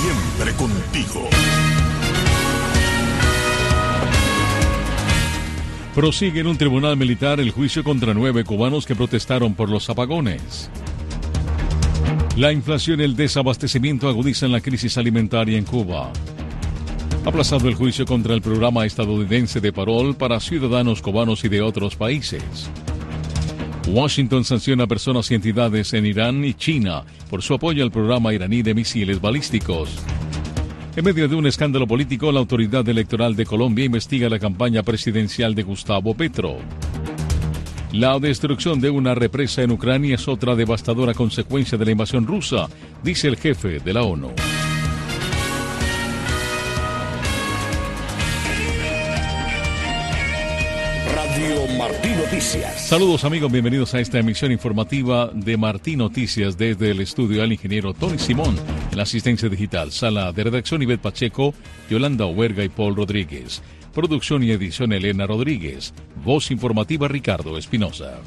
Siempre contigo. Prosigue en un tribunal militar el juicio contra 9 cubanos que protestaron por los apagones. La inflación y el desabastecimiento agudizan la crisis alimentaria en Cuba. Aplazado el juicio contra el programa estadounidense de parol para ciudadanos cubanos y de otros países. Washington sanciona a personas y entidades en Irán y China por su apoyo al programa iraní de misiles balísticos. En medio de un escándalo político, la Autoridad Electoral de Colombia investiga la campaña presidencial de Gustavo Petro. La destrucción de una represa en Ucrania es otra devastadora consecuencia de la invasión rusa, dice el jefe de la ONU. Radio Martí Noticias. Saludos amigos, bienvenidos a esta emisión informativa de Martí Noticias desde el estudio del ingeniero Tony Simón, en la asistencia digital, sala de redacción Ivette Pacheco, Yolanda Huerga y Paul Rodríguez. Producción y edición Elena Rodríguez. Voz informativa Ricardo Espinosa.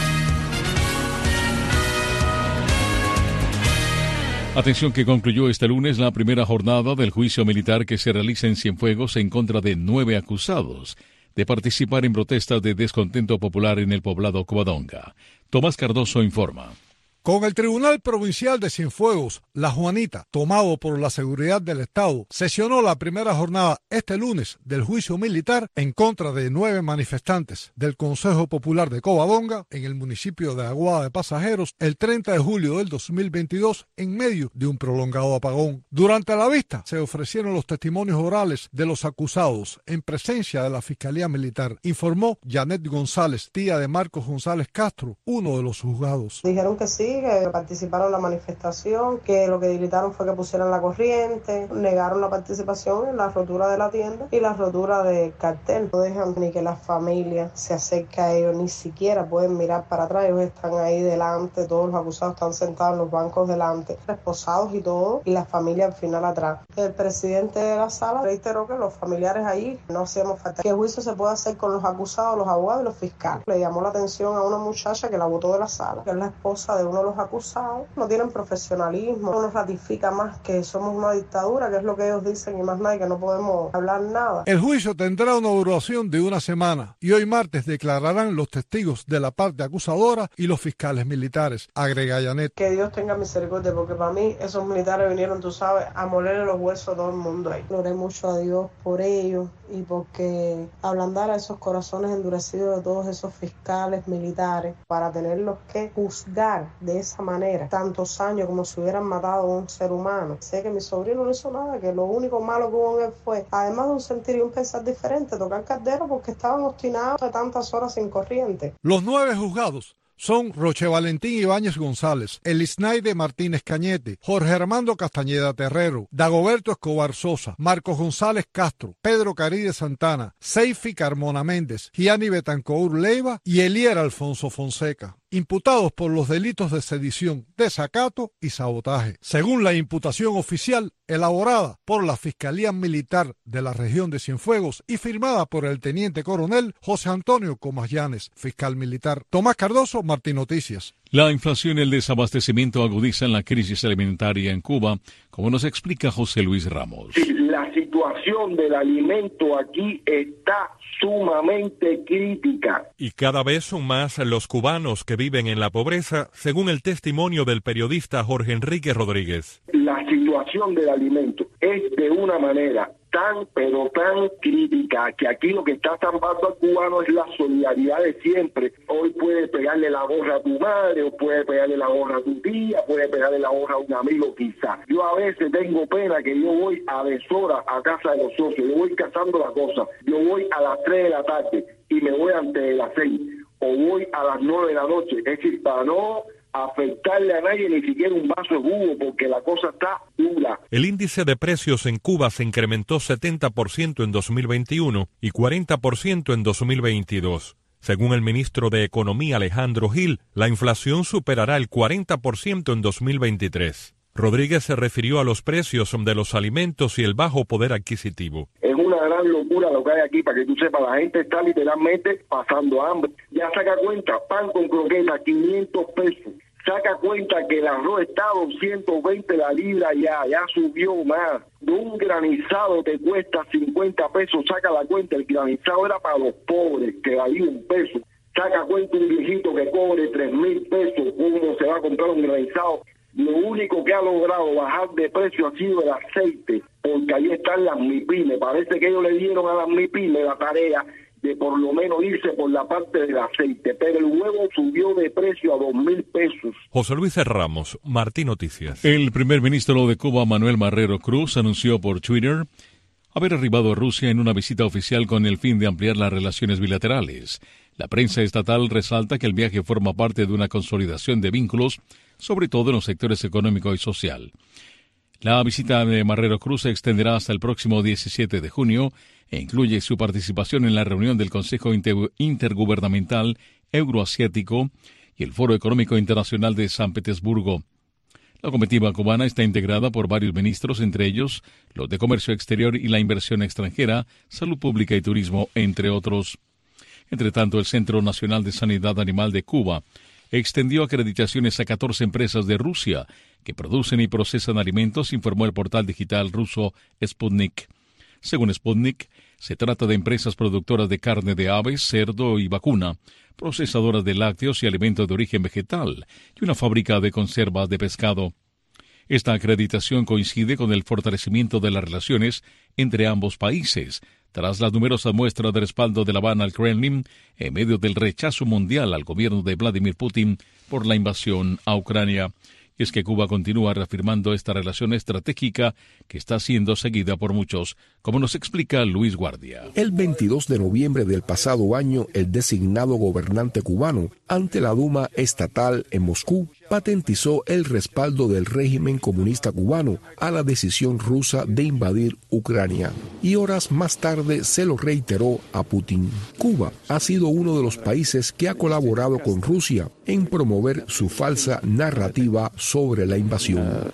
Atención que concluyó este lunes la primera jornada del juicio militar que se realiza en Cienfuegos en contra de 9 acusados de participar en protestas de descontento popular en el poblado Covadonga. Tomás Cardoso informa. Con el Tribunal Provincial de Cienfuegos, La Juanita, tomado por la Seguridad del Estado, sesionó la primera jornada este lunes del juicio militar en contra de 9 manifestantes del Consejo Popular de Covadonga en el municipio de Aguada de Pasajeros el 30 de julio del 2022 en medio de un prolongado apagón. Durante la vista se ofrecieron los testimonios orales de los acusados en presencia de la Fiscalía Militar, informó Janet González, tía de Marcos González Castro, uno de los juzgados. Dijeron que sí, que participaron en la manifestación, que lo que gritaron fue que pusieran la corriente, negaron la participación en la rotura de la tienda y la rotura del cartel. No dejan ni que la familia se acerque a ellos, ni siquiera pueden mirar para atrás, ellos están ahí delante, todos los acusados están sentados en los bancos delante, esposados y todo, y la familia al final atrás. El presidente de la sala reiteró que los familiares ahí no hacíamos falta, que el juicio se puede hacer con los acusados, los abogados y los fiscales. Le llamó la atención a una muchacha que la botó de la sala, que es la esposa de uno de los acusados, no tienen profesionalismo, no nos ratifica más que somos una dictadura, que es lo que ellos dicen y más nada, y que no podemos hablar nada. El juicio tendrá una duración de una semana y hoy martes declararán los testigos de la parte acusadora y los fiscales militares, agrega Janet. Que Dios tenga misericordia, porque para mí esos militares vinieron, tú sabes, a molerle los huesos a todo el mundo ahí. Gloré mucho a Dios por ellos y porque ablandar a esos corazones endurecidos de todos esos fiscales militares para tenerlos que juzgar de esa manera, tantos años como si hubieran matado a un ser humano. Sé que mi sobrino no hizo nada, que lo único malo que hubo en él fue, además de un sentir y un pensar diferente, tocar caldero porque estaban obstinados de tantas horas sin corriente. Los 9 juzgados son Roche Valentín Ibáñez González, Elisnaide Martínez Cañete, Jorge Armando Castañeda Terrero, Dagoberto Escobar Sosa, Marcos González Castro, Pedro Caride Santana, Seifi Carmona Méndez, Gianni Betancourt Leiva y Elier Alfonso Fonseca, imputados por los delitos de sedición, desacato y sabotaje, según la imputación oficial elaborada por la Fiscalía Militar de la región de Cienfuegos y firmada por el teniente coronel José Antonio Comas Llanes, fiscal militar. Tomás Cardoso, Martí Noticias. La inflación y el desabastecimiento agudizan la crisis alimentaria en Cuba, como nos explica José Luis Ramos. La situación del alimento aquí está sumamente crítica. Y cada vez son más los cubanos que viven en la pobreza, según el testimonio del periodista Jorge Enrique Rodríguez. La situación del alimento es de una manera tan, pero tan crítica, que aquí lo que está estampando al cubano es la solidaridad de siempre. Hoy puede pegarle la gorra a tu madre, o puede pegarle la gorra a tu tía, puede pegarle la gorra a un amigo quizás. Yo a veces tengo pena que yo voy a deshora a casa de los socios, yo voy cazando las cosas, yo voy a las 3 de la tarde y me voy antes de las 6, o voy a las 9 de la noche, es decir, para no afectarle a nadie ni siquiera un vaso de jugo, porque la cosa está dura. El índice de precios en Cuba se incrementó 70% en 2021 y 40% en 2022. Según el ministro de Economía Alejandro Gil, la inflación superará el 40% en 2023. Rodríguez se refirió a los precios de los alimentos y el bajo poder adquisitivo. Es una gran locura lo que hay aquí, para que tú sepas, la gente está literalmente pasando hambre. Ya saca cuenta, pan con croqueta, 500 pesos. Saca cuenta que el arroz está a 220 la libra, ya subió más. De un granizado te cuesta 50 pesos, saca la cuenta, el granizado era para los pobres, que valía $1. Saca cuenta un viejito que cobre 3,000 pesos, ¿cómo se va a comprar un granizado? Lo único que ha logrado bajar de precio ha sido el aceite, porque ahí están las MIPYME. Parece que ellos le dieron a las MIPYME la tarea de por lo menos irse por la parte del aceite, pero el huevo subió de precio a 2,000 pesos. José Luis Ramos, Martín Noticias. El primer ministro de Cuba, Manuel Marrero Cruz, anunció por Twitter haber arribado a Rusia en una visita oficial con el fin de ampliar las relaciones bilaterales. La prensa estatal resalta que el viaje forma parte de una consolidación de vínculos, sobre todo en los sectores económico y social. La visita de Marrero Cruz se extenderá hasta el próximo 17 de junio e incluye su participación en la reunión del Consejo Intergubernamental Euroasiático y el Foro Económico Internacional de San Petersburgo. La comitiva cubana está integrada por varios ministros, entre ellos los de Comercio Exterior y la Inversión Extranjera, Salud Pública y Turismo, entre otros. Entre tanto, el Centro Nacional de Sanidad Animal de Cuba extendió acreditaciones a 14 empresas de Rusia que producen y procesan alimentos, informó el portal digital ruso Sputnik. Según Sputnik, se trata de empresas productoras de carne de aves, cerdo y vacuna, procesadoras de lácteos y alimentos de origen vegetal, y una fábrica de conservas de pescado. Esta acreditación coincide con el fortalecimiento de las relaciones entre ambos países, tras las numerosas muestras de respaldo de La Habana al Kremlin en medio del rechazo mundial al gobierno de Vladimir Putin por la invasión a Ucrania. Y es que Cuba continúa reafirmando esta relación estratégica que está siendo seguida por muchos, como nos explica Luis Guardia. El 22 de noviembre del pasado año, el designado gobernante cubano, ante la Duma estatal en Moscú, patentizó el respaldo del régimen comunista cubano a la decisión rusa de invadir Ucrania. Y horas más tarde se lo reiteró a Putin. Cuba ha sido uno de los países que ha colaborado con Rusia en promover su falsa narrativa sobre la invasión.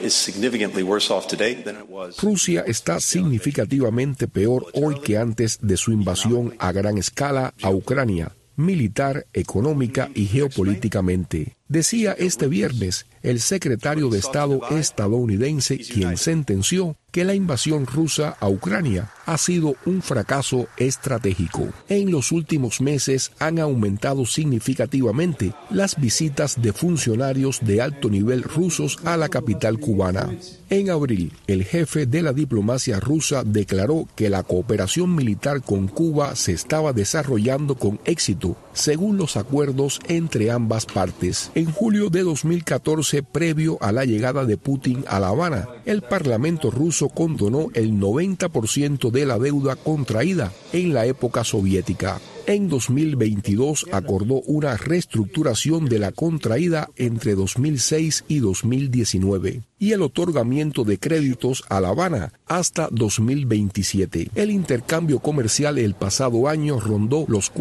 Rusia está significativamente peor hoy que antes de su invasión a gran escala a Ucrania, militar, económica y geopolíticamente. Decía este viernes el secretario de Estado estadounidense, quien sentenció que la invasión rusa a Ucrania ha sido un fracaso estratégico. En los últimos meses han aumentado significativamente las visitas de funcionarios de alto nivel rusos a la capital cubana. En abril, el jefe de la diplomacia rusa declaró que la cooperación militar con Cuba se estaba desarrollando con éxito, según los acuerdos entre ambas partes. En julio de 2014, previo a la llegada de Putin a La Habana, el Parlamento ruso condonó el 90% de la deuda contraída en la época soviética. En 2022 acordó una reestructuración de la contraída entre 2006 y 2019 y el otorgamiento de créditos a La Habana hasta 2027. El intercambio comercial el pasado año rondó los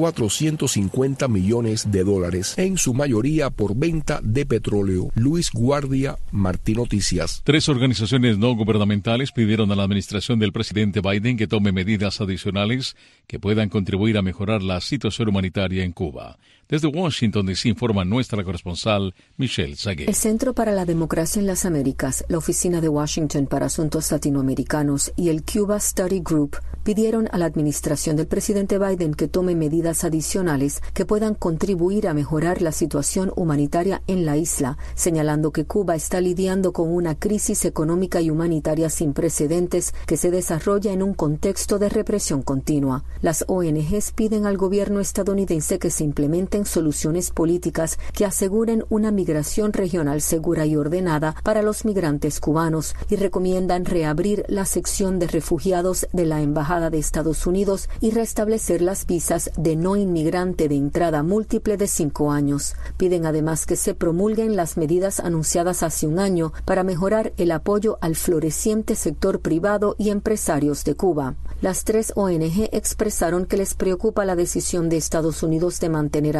$450 millones, en su mayoría por venta de petróleo. Luis Guardia, Martín Noticias. 3 organizaciones no gubernamentales pidieron a la administración del presidente Biden que tome medidas adicionales que puedan contribuir a mejorar la situación humanitaria en Cuba. Desde Washington DC informa nuestra corresponsal Michelle Sagué. El Centro para la Democracia en las Américas, la Oficina de Washington para Asuntos Latinoamericanos y el Cuba Study Group pidieron a la administración del presidente Biden que tome medidas adicionales que puedan contribuir a mejorar la situación humanitaria en la isla, señalando que Cuba está lidiando con una crisis económica y humanitaria sin precedentes que se desarrolla en un contexto de represión continua. Las ONGs piden al gobierno estadounidense que se implementen soluciones políticas que aseguren una migración regional segura y ordenada para los migrantes cubanos y recomiendan reabrir la sección de refugiados de la Embajada de Estados Unidos y restablecer las visas de no inmigrante de entrada múltiple de 5 años. Piden además que se promulguen las medidas anunciadas hace un año para mejorar el apoyo al floreciente sector privado y empresarios de Cuba. Las 3 ONG expresaron que les preocupa la decisión de Estados Unidos de mantener a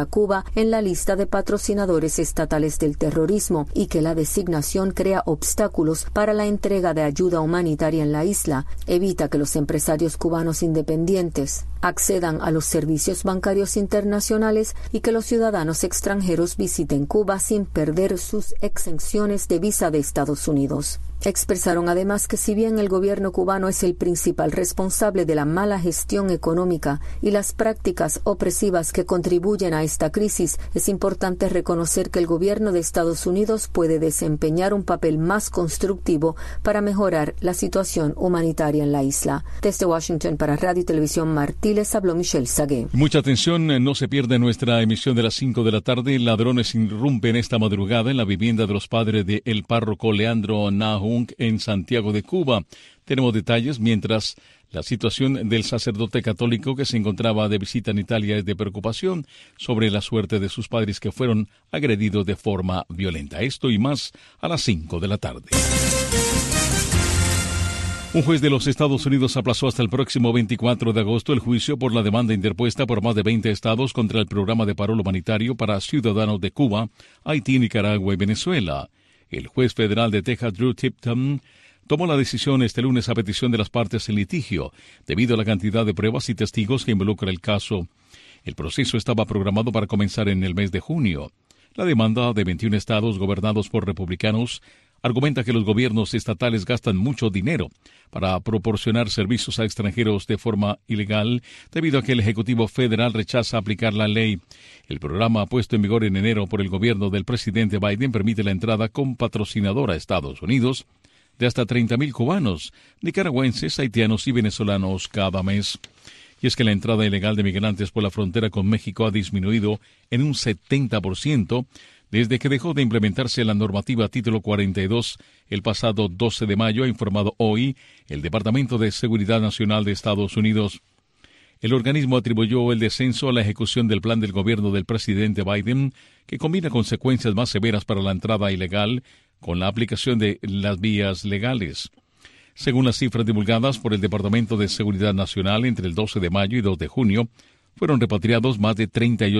Cuba en la lista de patrocinadores estatales del terrorismo y que la designación crea obstáculos para la entrega de ayuda humanitaria en la isla, evita que los empresarios cubanos independientes accedan a los servicios bancarios internacionales y que los ciudadanos extranjeros visiten Cuba sin perder sus exenciones de visa de Estados Unidos. Expresaron además que si bien el gobierno cubano es el principal responsable de la mala gestión económica y las prácticas opresivas que contribuyen a esta crisis, es importante reconocer que el gobierno de Estados Unidos puede desempeñar un papel más constructivo para mejorar la situación humanitaria en la isla. Desde Washington para Radio y Televisión Martí les habló Michelle Sagué. Mucha atención, no se pierda nuestra emisión de las 5 de la tarde. Ladrones irrumpen esta madrugada en la vivienda de los padres de el párroco Leandro Nahum en Santiago de Cuba. Tenemos detalles, mientras la situación del sacerdote católico que se encontraba de visita en Italia es de preocupación sobre la suerte de sus padres que fueron agredidos de forma violenta. Esto y más a las 5 de la tarde. Un juez de los Estados Unidos aplazó hasta el próximo 24 de agosto el juicio por la demanda interpuesta por más de 20 estados contra el programa de parol humanitario para ciudadanos de Cuba, Haití, Nicaragua y Venezuela. El juez federal de Texas, Drew Tipton, tomó la decisión este lunes a petición de las partes en litigio, debido a la cantidad de pruebas y testigos que involucra el caso. El proceso estaba programado para comenzar en el mes de junio. La demanda de 21 estados gobernados por republicanos argumenta que los gobiernos estatales gastan mucho dinero para proporcionar servicios a extranjeros de forma ilegal, debido a que el Ejecutivo Federal rechaza aplicar la ley. El programa puesto en vigor en enero por el gobierno del presidente Biden permite la entrada con patrocinador a Estados Unidos de hasta 30,000 cubanos, nicaragüenses, haitianos y venezolanos cada mes. Y es que la entrada ilegal de migrantes por la frontera con México ha disminuido en un 70%, desde que dejó de implementarse la normativa Título 42 el pasado 12 de mayo, ha informado hoy el Departamento de Seguridad Nacional de Estados Unidos. El organismo atribuyó el descenso a la ejecución del plan del gobierno del presidente Biden, que combina consecuencias más severas para la entrada ilegal con la aplicación de las vías legales. Según las cifras divulgadas por el Departamento de Seguridad Nacional, entre el 12 de mayo y 2 de junio, fueron repatriados más de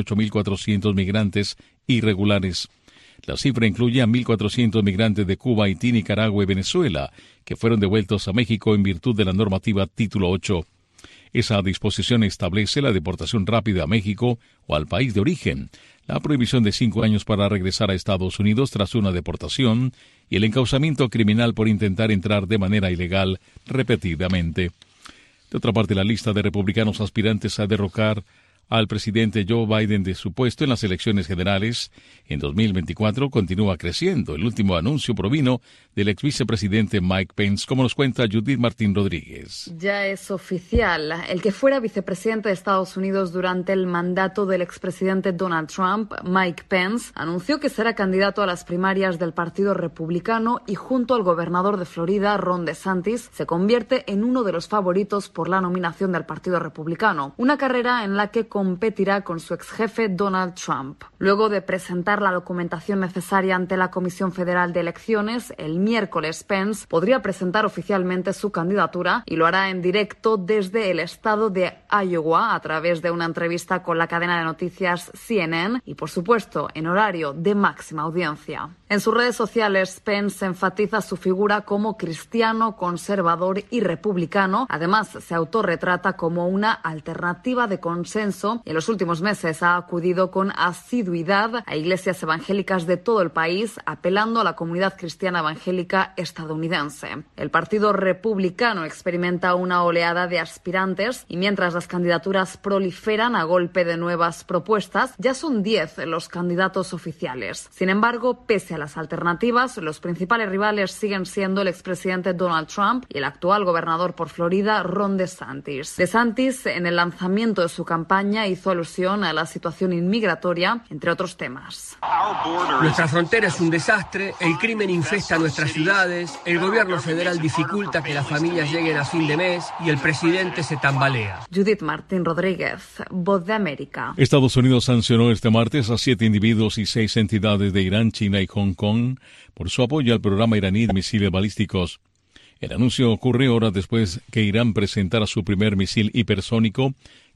38,400 migrantes irregulares. La cifra incluye a 1,400 migrantes de Cuba, Haití, Nicaragua y Venezuela, que fueron devueltos a México en virtud de la normativa Título 8. Esa disposición establece la deportación rápida a México o al país de origen, la prohibición de 5 años para regresar a Estados Unidos tras una deportación y el encauzamiento criminal por intentar entrar de manera ilegal repetidamente. De otra parte, la lista de republicanos aspirantes a derrocar al presidente Joe Biden de su puesto en las elecciones generales en 2024 continúa creciendo. El último anuncio provino del ex vicepresidente Mike Pence, como nos cuenta Judith Martín Rodríguez. Ya es oficial. El que fuera vicepresidente de Estados Unidos durante el mandato del expresidente Donald Trump, Mike Pence, anunció que será candidato a las primarias del Partido Republicano y junto al gobernador de Florida, Ron DeSantis, se convierte en uno de los favoritos por la nominación del Partido Republicano. Una carrera en la que competirá con su ex jefe Donald Trump. Luego de presentar la documentación necesaria ante la Comisión Federal de Elecciones, el miércoles Pence podría presentar oficialmente su candidatura y lo hará en directo desde el estado de Iowa a través de una entrevista con la cadena de noticias CNN y, por supuesto, en horario de máxima audiencia. En sus redes sociales, Pence enfatiza su figura como cristiano, conservador y republicano. Además, se autorretrata como una alternativa de consenso y en los últimos meses ha acudido con asiduidad a iglesias evangélicas de todo el país, apelando a la comunidad cristiana evangélica estadounidense. El Partido Republicano experimenta una oleada de aspirantes y mientras las candidaturas proliferan a golpe de nuevas propuestas, ya son 10 los candidatos oficiales. Sin embargo, pese a las alternativas, los principales rivales siguen siendo el expresidente Donald Trump y el actual gobernador por Florida, Ron DeSantis. DeSantis, en el lanzamiento de su campaña, hizo alusión a la situación inmigratoria, entre otros temas. Nuestra frontera es un desastre, el crimen infesta nuestras ciudades, el gobierno federal dificulta que las familias lleguen a fin de mes y el presidente se tambalea. Judith Martín Rodríguez, Voz de América. Estados Unidos sancionó este martes a 7 individuos y 6 entidades de Irán, China y Hong Kong por su apoyo al programa iraní de misiles balísticos. El anuncio ocurre horas después que Irán presentara su primer misil hipersónico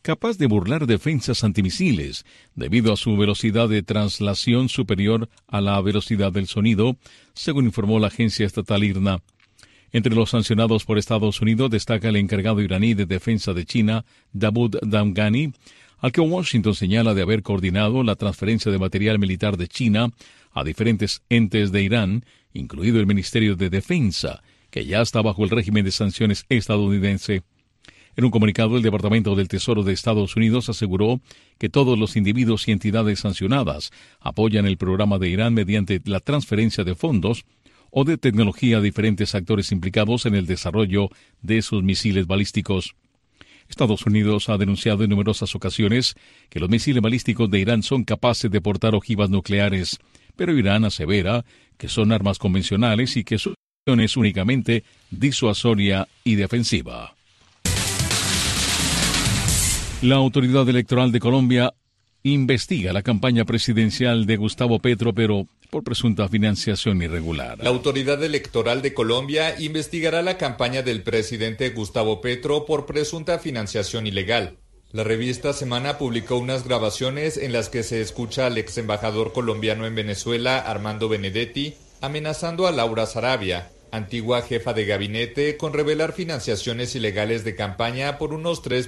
capaz de burlar defensas antimisiles debido a su velocidad de traslación superior a la velocidad del sonido, según informó la agencia estatal IRNA. Entre los sancionados por Estados Unidos destaca el encargado iraní de defensa de China, Dawood Damghani, al que Washington señala de haber coordinado la transferencia de material militar de China a diferentes entes de Irán, incluido el Ministerio de Defensa, que ya está bajo el régimen de sanciones estadounidense. En un comunicado, el Departamento del Tesoro de Estados Unidos aseguró que todos los individuos y entidades sancionadas apoyan el programa de Irán mediante la transferencia de fondos o de tecnología a diferentes actores implicados en el desarrollo de sus misiles balísticos. Estados Unidos ha denunciado en numerosas ocasiones que los misiles balísticos de Irán son capaces de portar ojivas nucleares, pero Irán asevera que son armas convencionales y que su función es únicamente disuasoria y defensiva. La Autoridad Electoral de Colombia investiga la campaña presidencial de Gustavo Petro, pero por presunta financiación irregular. La Autoridad Electoral de Colombia investigará la campaña del presidente Gustavo Petro por presunta financiación ilegal. La revista Semana publicó unas grabaciones en las que se escucha al ex embajador colombiano en Venezuela, Armando Benedetti, amenazando a Laura Sarabia, antigua jefa de gabinete, con revelar financiaciones ilegales de campaña por unos $3,5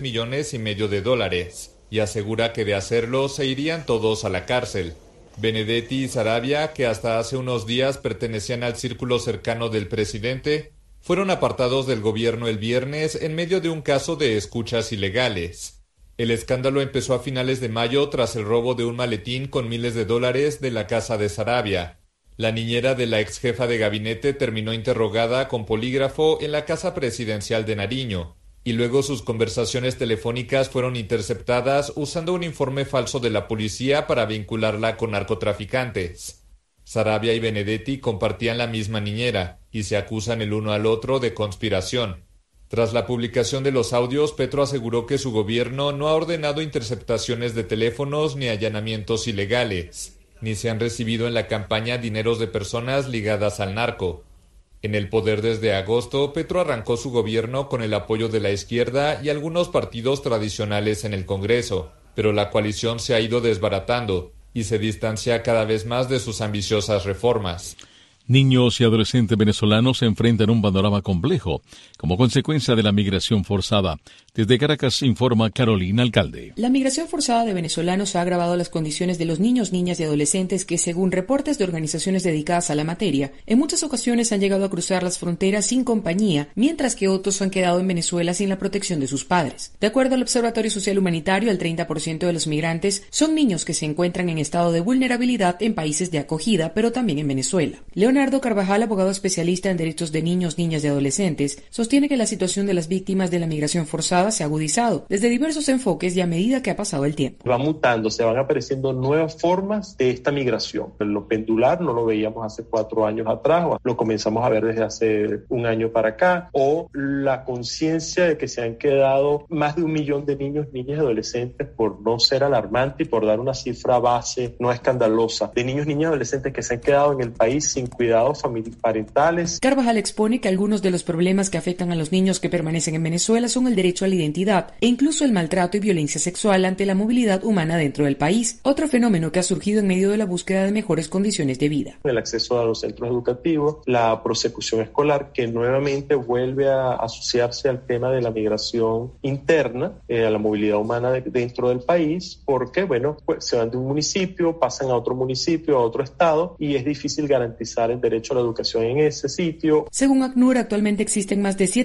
millones, y asegura que de hacerlo se irían todos a la cárcel. Benedetti y Sarabia, que hasta hace unos días pertenecían al círculo cercano del presidente, fueron apartados del gobierno el viernes en medio de un caso de escuchas ilegales. El escándalo empezó a finales de mayo tras el robo de un maletín con miles de dólares de la casa de Sarabia. La niñera de la ex jefa de gabinete terminó interrogada con polígrafo en la casa presidencial de Nariño, y luego sus conversaciones telefónicas fueron interceptadas usando un informe falso de la policía para vincularla con narcotraficantes. Sarabia y Benedetti compartían la misma niñera y se acusan el uno al otro de conspiración. Tras la publicación de los audios, Petro aseguró que su gobierno no ha ordenado interceptaciones de teléfonos ni allanamientos ilegales, ni se han recibido en la campaña dineros de personas ligadas al narco. En el poder desde agosto, Petro arrancó su gobierno con el apoyo de la izquierda y algunos partidos tradicionales en el Congreso, pero la coalición se ha ido desbaratando y se distancia cada vez más de sus ambiciosas reformas. Niños y adolescentes venezolanos se enfrentan a un panorama complejo como consecuencia de la migración forzada. Desde Caracas informa Carolina Alcalde. La migración forzada de venezolanos ha agravado las condiciones de los niños, niñas y adolescentes que, según reportes de organizaciones dedicadas a la materia, en muchas ocasiones han llegado a cruzar las fronteras sin compañía, mientras que otros han quedado en Venezuela sin la protección de sus padres. De acuerdo al Observatorio Social Humanitario, el 30% de los migrantes son niños que se encuentran en estado de vulnerabilidad en países de acogida, pero también en Venezuela. Leonardo Carvajal, abogado especialista en derechos de niños, niñas y adolescentes, sostiene que la situación de las víctimas de la migración forzada se ha agudizado desde diversos enfoques y a medida que ha pasado el tiempo. Va mutando, se van apareciendo nuevas formas de esta migración. Lo pendular no lo veíamos hace 4 años atrás, o lo comenzamos a ver desde hace 1 año para acá, o la conciencia de que se han quedado más de 1 millón de niños, niñas y adolescentes, por no ser alarmante y por dar una cifra base no escandalosa, de niños, niñas y adolescentes que se han quedado en el país sin cuidados parentales. Carvajal expone que algunos de los problemas que afectan a los niños que permanecen en Venezuela son el derecho a la identidad e incluso el maltrato y violencia sexual ante la movilidad humana dentro del país, otro fenómeno que ha surgido en medio de la búsqueda de mejores condiciones de vida. El acceso a los centros educativos, la prosecución escolar, que nuevamente vuelve a asociarse al tema de la migración interna, a la movilidad humana dentro del país, porque bueno, pues se van de un municipio, pasan a otro municipio, a otro estado, y es difícil garantizar el derecho a la educación en ese sitio. Según ACNUR, actualmente existen más de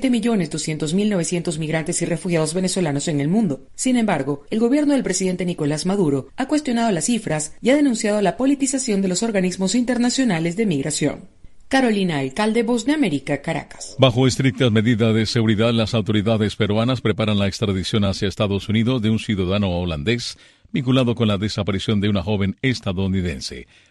7.200.900 migrantes y refugiados venezolanos en el mundo. Sin embargo, el gobierno del presidente Nicolás Maduro ha cuestionado las cifras y ha denunciado la politización de los organismos internacionales de migración. Carolina Alcalde, Voz de América, Caracas. Bajo estrictas medidas de seguridad, las autoridades peruanas preparan la extradición hacia Estados Unidos de un ciudadano holandés vinculado con la desaparición de una joven estadounidense.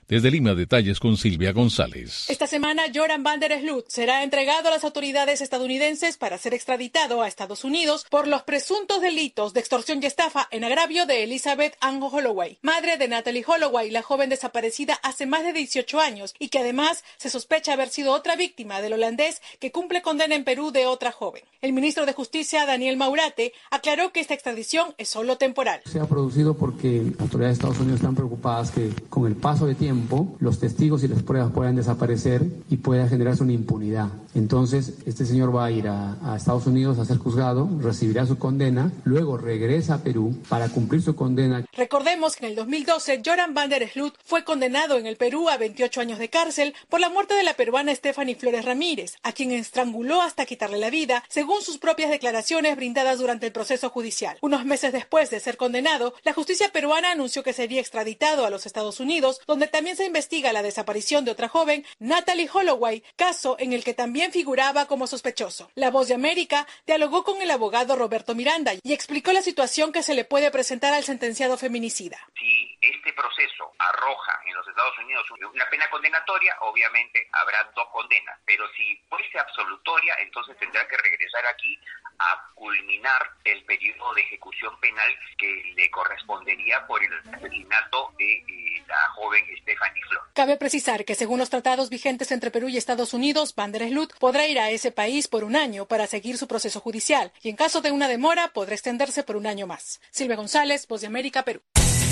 Desde Lima, detalles con Silvia González. Esta semana, Joran van der Sloot será entregado a las autoridades estadounidenses para ser extraditado a Estados Unidos por los presuntos delitos de extorsión y estafa en agravio de Elizabeth Ann Holloway, madre de Natalie Holloway, la joven desaparecida hace más de 18 años y que además se sospecha haber sido otra víctima del holandés que cumple condena en Perú de otra joven. El ministro de Justicia, Daniel Maurate, aclaró que esta extradición es solo temporal. Se ha producido porque las autoridades de Estados Unidos están preocupadas que con el paso de tiempo los testigos y las pruebas puedan desaparecer y pueda generarse una impunidad. Entonces, este señor va a ir a Estados Unidos a ser juzgado, recibirá su condena, luego regresa a Perú para cumplir su condena. Recordemos que en el 2012, Joran van der Sloot fue condenado en el Perú a 28 años de cárcel por la muerte de la peruana Stephanie Flores Ramírez, a quien estranguló hasta quitarle la vida, según sus propias declaraciones brindadas durante el proceso judicial. Unos meses después de ser condenado, la justicia peruana anunció que sería extraditado a los Estados Unidos, donde también se investiga la desaparición de otra joven, Natalie Holloway, caso en el que también figuraba como sospechoso. La Voz de América dialogó con el abogado Roberto Miranda y explicó la situación que se le puede presentar al sentenciado feminicida. Si este proceso arroja en los Estados Unidos una pena condenatoria, obviamente habrá 2 condenas, pero si fuese absolutoria, entonces tendrá que regresar aquí a culminar el periodo de ejecución penal que le correspondería por el asesinato de la joven Stephanie Flores. Cabe precisar que según los tratados vigentes entre Perú y Estados Unidos, van der Sloot podrá ir a ese país por 1 año para seguir su proceso judicial y en caso de una demora podrá extenderse por 1 año más. Silvia González, Voz de América, Perú.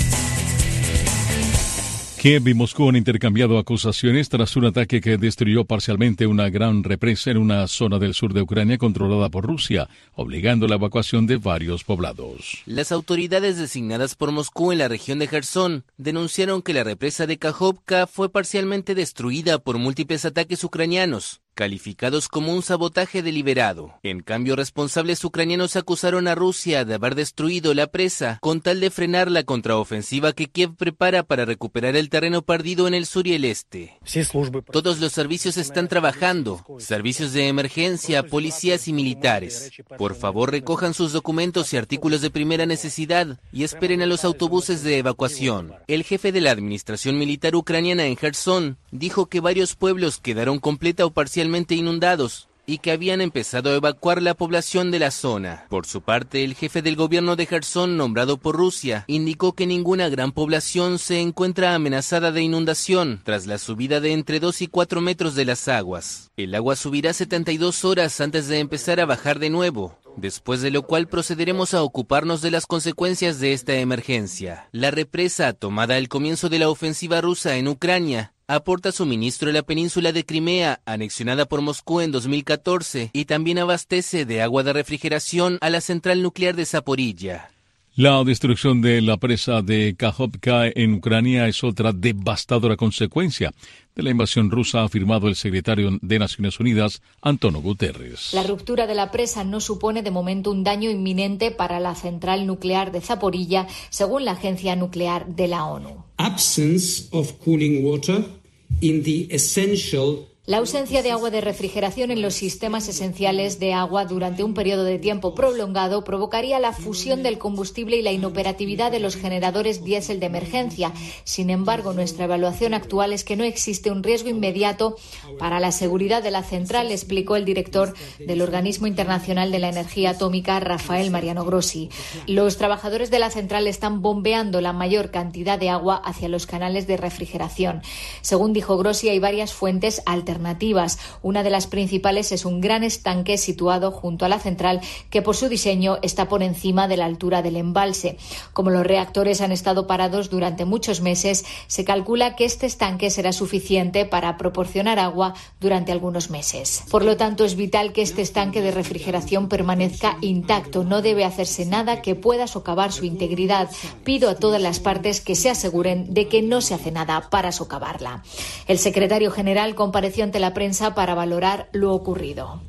Kiev y Moscú han intercambiado acusaciones tras un ataque que destruyó parcialmente una gran represa en una zona del sur de Ucrania controlada por Rusia, obligando la evacuación de varios poblados. Las autoridades designadas por Moscú en la región de Jersón denunciaron que la represa de Kajovka fue parcialmente destruida por múltiples ataques ucranianos, calificados como un sabotaje deliberado. En cambio, responsables ucranianos acusaron a Rusia de haber destruido la presa con tal de frenar la contraofensiva que Kiev prepara para recuperar el terreno perdido en el sur y el este. Todos los servicios están trabajando, servicios de emergencia, policías y militares. Por favor, recojan sus documentos y artículos de primera necesidad y esperen a los autobuses de evacuación. El jefe de la administración militar ucraniana en Jersón dijo que varios pueblos quedaron completa o parcialmente inundados y que habían empezado a evacuar la población de la zona. Por su parte, el jefe del gobierno de Jersón, nombrado por Rusia, indicó que ninguna gran población se encuentra amenazada de inundación tras la subida de entre 2 y 4 metros de las aguas. El agua subirá 72 horas antes de empezar a bajar de nuevo, después de lo cual procederemos a ocuparnos de las consecuencias de esta emergencia. La represa, tomada al comienzo de la ofensiva rusa en Ucrania, aporta suministro a la península de Crimea, anexionada por Moscú en 2014, y también abastece de agua de refrigeración a la central nuclear de Zaporilla. La destrucción de la presa de Kajovka en Ucrania es otra devastadora consecuencia de la invasión rusa, ha afirmado el secretario de Naciones Unidas, Antonio Guterres. La ruptura de la presa no supone de momento un daño inminente para la central nuclear de Zaporilla, según la Agencia Nuclear de la ONU. Absence of cooling water in the essential. La ausencia de agua de refrigeración en los sistemas esenciales de agua durante un periodo de tiempo prolongado provocaría la fusión del combustible y la inoperatividad de los generadores diésel de emergencia. Sin embargo, nuestra evaluación actual es que no existe un riesgo inmediato para la seguridad de la central, explicó el director del Organismo Internacional de la Energía Atómica, Rafael Mariano Grossi. Los trabajadores de la central están bombeando la mayor cantidad de agua hacia los canales de refrigeración. Según dijo Grossi, hay varias fuentes alternativas. Una de las principales es un gran estanque situado junto a la central que por su diseño está por encima de la altura del embalse. Como los reactores han estado parados durante muchos meses, se calcula que este estanque será suficiente para proporcionar agua durante algunos meses. Por lo tanto, es vital que este estanque de refrigeración permanezca intacto. No debe hacerse nada que pueda socavar su integridad. Pido a todas las partes que se aseguren de que no se hace nada para socavarla. El secretario general compareció ante la prensa para valorar lo ocurrido.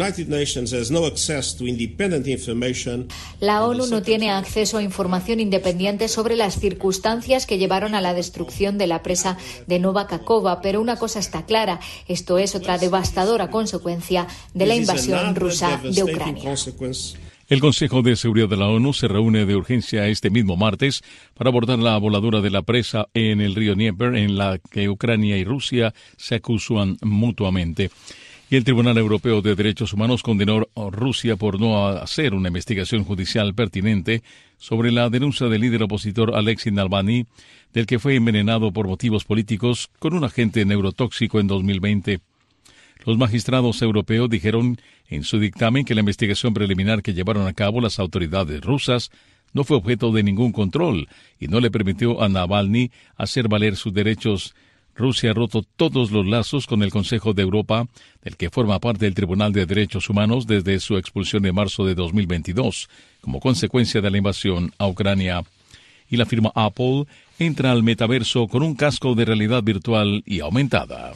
La ONU no tiene acceso a información independiente sobre las circunstancias que llevaron a la destrucción de la presa de Nova Kakhovka, pero una cosa está clara, esto es otra devastadora consecuencia de la invasión rusa de Ucrania. El Consejo de Seguridad de la ONU se reúne de urgencia este mismo martes para abordar la voladura de la presa en el río Dnieper, en la que Ucrania y Rusia se acusan mutuamente. Y el Tribunal Europeo de Derechos Humanos condenó a Rusia por no hacer una investigación judicial pertinente sobre la denuncia del líder opositor Alexei Navalny, del que fue envenenado por motivos políticos con un agente neurotóxico en 2020. Los magistrados europeos dijeron en su dictamen que la investigación preliminar que llevaron a cabo las autoridades rusas no fue objeto de ningún control y no le permitió a Navalny hacer valer sus derechos. Rusia ha roto todos los lazos con el Consejo de Europa, del que forma parte el Tribunal de Derechos Humanos desde su expulsión en marzo de 2022, como consecuencia de la invasión a Ucrania. Y la firma Apple entra al metaverso con un casco de realidad virtual y aumentada.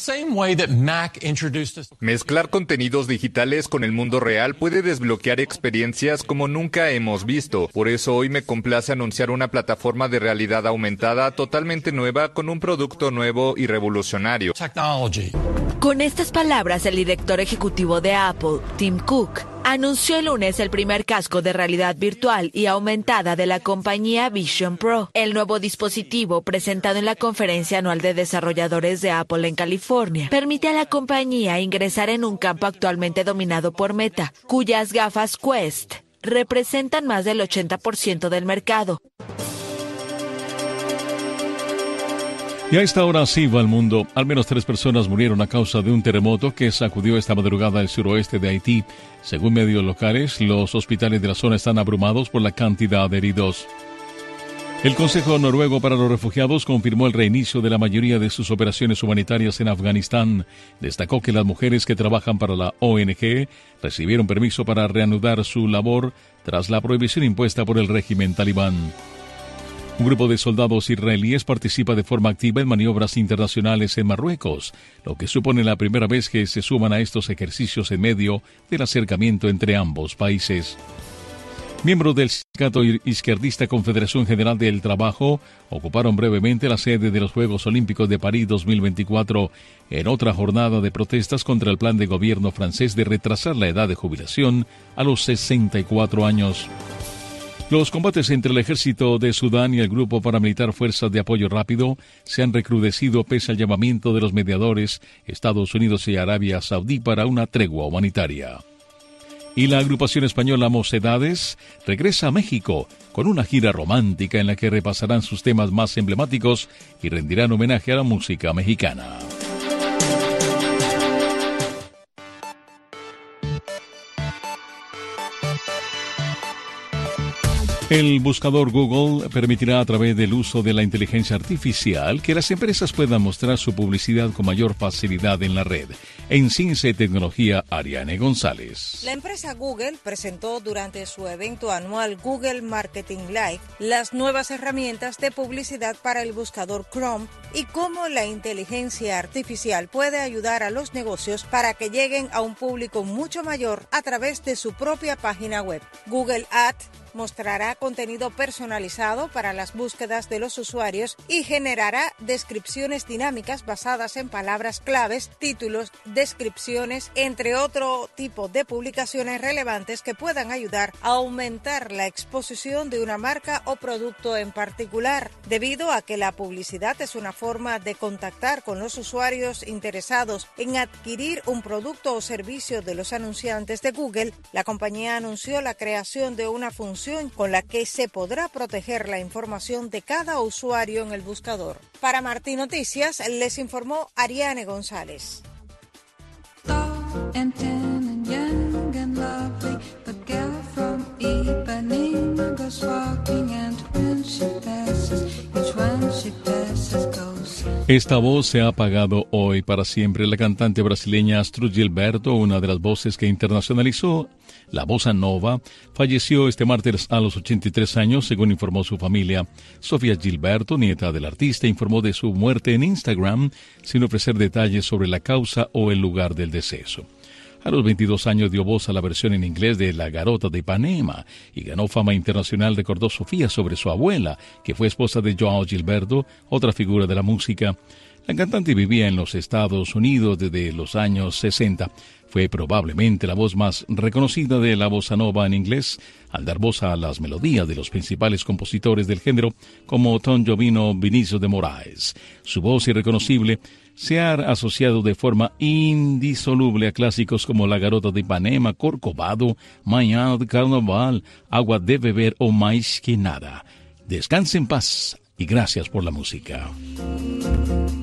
Mezclar contenidos digitales con el mundo real puede desbloquear experiencias como nunca hemos visto. Por eso hoy me complace anunciar una plataforma de realidad aumentada totalmente nueva con un producto nuevo y revolucionario. Con estas palabras, el director ejecutivo de Apple, Tim Cook, anunció el lunes el primer casco de realidad virtual y aumentada de la compañía Vision Pro. El nuevo dispositivo, presentado en la conferencia anual de desarrolladores de Apple en California, permite a la compañía ingresar en un campo actualmente dominado por Meta, cuyas gafas Quest representan más del 80% del mercado. Y a esta hora sí va el mundo. Al menos 3 personas murieron a causa de un terremoto que sacudió esta madrugada el suroeste de Haití. Según medios locales, los hospitales de la zona están abrumados por la cantidad de heridos. El Consejo Noruego para los Refugiados confirmó el reinicio de la mayoría de sus operaciones humanitarias en Afganistán. Destacó que las mujeres que trabajan para la ONG recibieron permiso para reanudar su labor tras la prohibición impuesta por el régimen talibán. Un grupo de soldados israelíes participa de forma activa en maniobras internacionales en Marruecos, lo que supone la primera vez que se suman a estos ejercicios en medio del acercamiento entre ambos países. Miembros del sindicato izquierdista Confederación General del Trabajo ocuparon brevemente la sede de los Juegos Olímpicos de París 2024 en otra jornada de protestas contra el plan de gobierno francés de retrasar la edad de jubilación a los 64 años. Los combates entre el ejército de Sudán y el grupo paramilitar Fuerzas de Apoyo Rápido se han recrudecido pese al llamamiento de los mediadores Estados Unidos y Arabia Saudí para una tregua humanitaria. Y la agrupación española Mocedades regresa a México con una gira romántica en la que repasarán sus temas más emblemáticos y rendirán homenaje a la música mexicana. El buscador Google permitirá a través del uso de la inteligencia artificial que las empresas puedan mostrar su publicidad con mayor facilidad en la red. En Ciencia y Tecnología, Ariane González. La empresa Google presentó durante su evento anual Google Marketing Live las nuevas herramientas de publicidad para el buscador Chrome y cómo la inteligencia artificial puede ayudar a los negocios para que lleguen a un público mucho mayor a través de su propia página web. Google Ads mostrará contenido personalizado para las búsquedas de los usuarios y generará descripciones dinámicas basadas en palabras claves, títulos, descripciones, entre otro tipo de publicaciones relevantes que puedan ayudar a aumentar la exposición de una marca o producto en particular. Debido a que la publicidad es una forma de contactar con los usuarios interesados en adquirir un producto o servicio de los anunciantes de Google, la compañía anunció la creación de una función con la que se podrá proteger la información de cada usuario en el buscador. Para Martín Noticias, les informó Ariane González. Esta voz se ha apagado hoy para siempre. La cantante brasileña Astrud Gilberto, una de las voces que internacionalizó la bossa nova, falleció este martes a los 83 años, según informó su familia. Sofía Gilberto, nieta del artista, informó de su muerte en Instagram, sin ofrecer detalles sobre la causa o el lugar del deceso. A los 22 años dio voz a la versión en inglés de La Garota de Ipanema y ganó fama internacional, recordó Sofía sobre su abuela, que fue esposa de João Gilberto, otra figura de la música. La cantante vivía en los Estados Unidos desde los años 60. Fue probablemente la voz más reconocida de la bossa nova en inglés, al dar voz a las melodías de los principales compositores del género, como Tom Jobim o Vinícius de Moraes. Su voz irreconocible se ha asociado de forma indisoluble a clásicos como La Garota de Ipanema, Corcovado, Mañana de Carnaval, Agua de Beber o Más que Nada. Descanse en paz y gracias por la música.